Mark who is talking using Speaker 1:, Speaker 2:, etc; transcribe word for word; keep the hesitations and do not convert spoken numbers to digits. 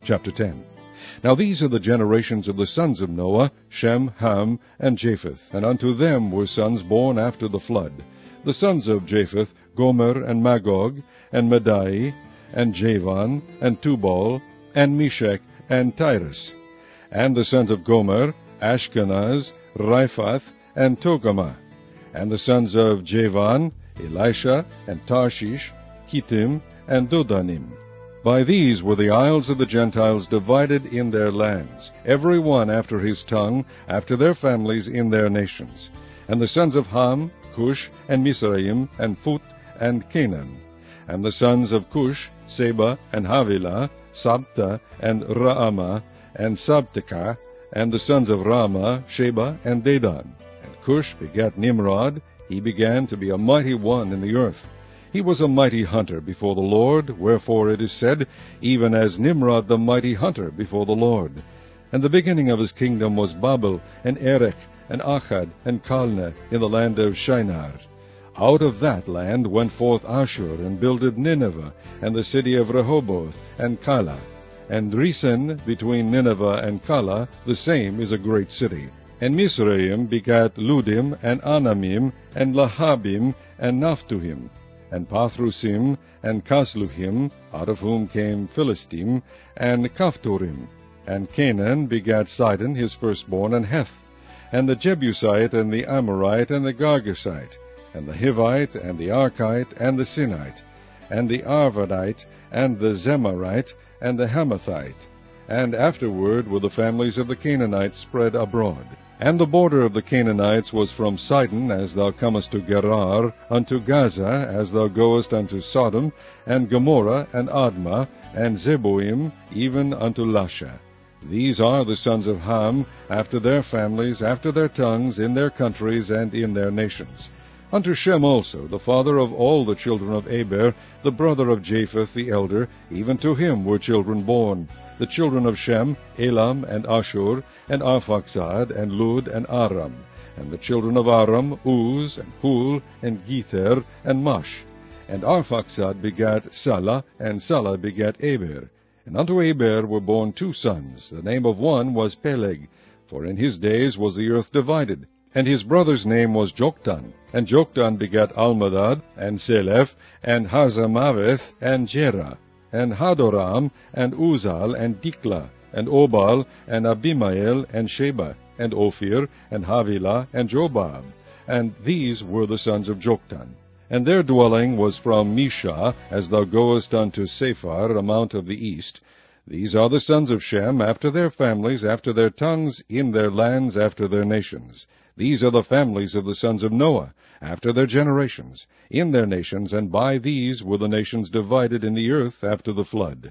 Speaker 1: Chapter ten. Now these are the generations of the sons of Noah, Shem, Ham, and Japheth, and unto them were sons born after the flood. The sons of Japheth, Gomer, and Magog, and Madai, and Javan, and Tubal, and Meshech, and Tyrus. And the sons of Gomer, Ashkenaz, Riphath, and Togarmah. And the sons of Javan, Elisha, and Tarshish, Kittim, and Dodanim. By these were the isles of the Gentiles divided in their lands, every one after his tongue, after their families in their nations. And the sons of Ham, Cush, and Mizraim, and Phut, and Canaan. And the sons of Cush, Seba, and Havilah, Sabta, and Raamah, and Sabteka. And the sons of Raamah, Sheba, and Dedan. And Cush begat Nimrod. He began to be a mighty one in the earth. He was a mighty hunter before the Lord, wherefore it is said, even as Nimrod the mighty hunter before the Lord. And the beginning of his kingdom was Babel, and Erech, and Achad, and Calneh, in the land of Shinar. Out of that land went forth Ashur, and builded Nineveh, and the city of Rehoboth, and Calah. And Resen between Nineveh and Calah, the same is a great city. And Mizraim begat Ludim, and Anamim, and Lahabim, and Naphtuhim, and Pathrusim, and Casluhim, out of whom came Philistim, and Caphtorim. And Canaan begat Sidon his firstborn, and Heth, and the Jebusite, and the Amorite, and the Girgashite, and the Hivite, and the Archite, and the Sinite, and the Arvadite, and the Zemarite, and the Hamathite. And afterward were the families of the Canaanites spread abroad. And the border of the Canaanites was from Sidon, as thou comest to Gerar, unto Gaza, as thou goest unto Sodom, and Gomorrah, and Admah, and Zeboim, even unto Lasha. These are the sons of Ham, after their families, after their tongues, in their countries, and in their nations. Unto Shem also, the father of all the children of Eber, the brother of Japheth the elder, even to him were children born. The children of Shem, Elam, and Ashur, and Arphaxad, and Lud, and Aram. And the children of Aram, Uz, and Hul, and Gether, and Mash. And Arphaxad begat Salah, and Salah begat Eber. And unto Eber were born two sons. The name of one was Peleg, for in his days was the earth divided. And his brother's name was Joktan. And Joktan begat Almadad, and Seleph, and Hazamaveth, and Jerah, and Hadoram, and Uzal, and Diklah, and Obal, and Abimael, and Sheba, and Ophir, and Havilah, and Jobab. And these were the sons of Joktan. And their dwelling was from Mishah, as thou goest unto Sephar, a mount of the east. These are the sons of Shem, after their families, after their tongues, in their lands, after their nations. These are the families of the sons of Noah, after their generations, in their nations, and by these were the nations divided in the earth after the flood.